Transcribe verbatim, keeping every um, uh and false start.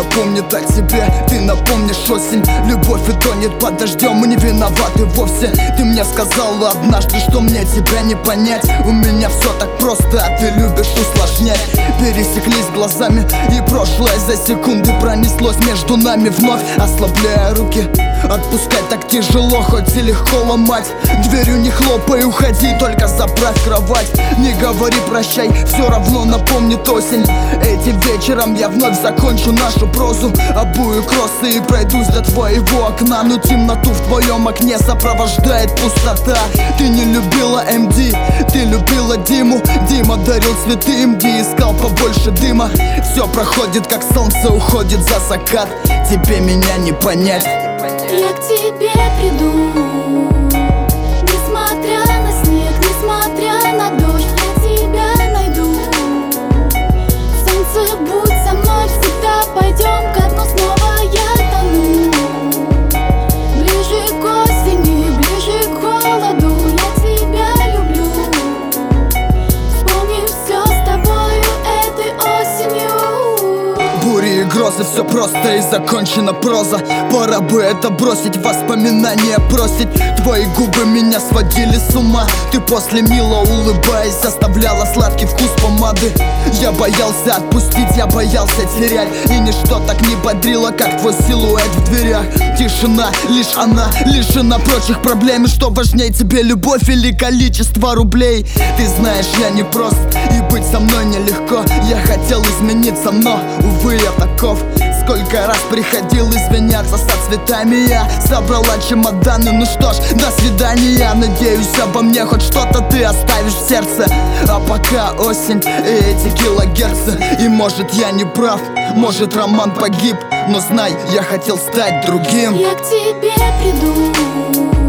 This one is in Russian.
вспомнит о тебе. Ты напомнишь осень, любовь и тонет под дождем. Мы не виноваты вовсе. Ты мне сказала однажды, что мне тебя не понять. У меня все так просто, а ты любишь усложнять. Пересеклись глазами, и прошлое за секунды пронеслось между нами вновь, ослабляя руки. Отпускать так тяжело, хоть и легко ломать. Дверью не хлопай, уходи, только заправь кровать. Не говори прощай, все равно напомнит осень. Этим вечером я вновь закончу нашу прозу. Обую кроссы и пройдусь до твоего окна. Но темноту в твоем окне сопровождает пустота. Ты не любила эм ди, ты любила Диму. Дима дарил цветы, эм ди искал побольше дыма. Все проходит, как солнце уходит за закат. Тебе меня не понять. Я к тебе приду, несмотря на снег, несмотря на дождь, я тебя найду. Солнце, будь со мной всегда, пойдем ко дну, снова я тону. Ближе к осени, ближе к холоду, я тебя люблю. Вспомним все с тобою этой осенью. Бури и грозы, все просто и закончена проза. Пора бы это бросить, воспоминания бросить. Твои губы меня сводили с ума. Ты после мило улыбаясь оставляла сладкий вкус помады. Я боялся отпустить, я боялся терять. И ничто так не бодрило, как твой силуэт в дверях. Тишина, лишь она лишена прочих проблем. И что важнее тебе, любовь или количество рублей? Ты знаешь, я не прост, и быть со мной нелегко. Я хотел измениться, но, увы, я таков. Сколько раз приходил извиняться со цветами. Я собрала чемоданы, ну что ж, до свидания. Надеюсь, обо мне хоть что-то ты оставишь в сердце. А пока осень и эти килогерцы. И может я не прав, может роман погиб. Но знай, я хотел стать другим. Я к тебе приду,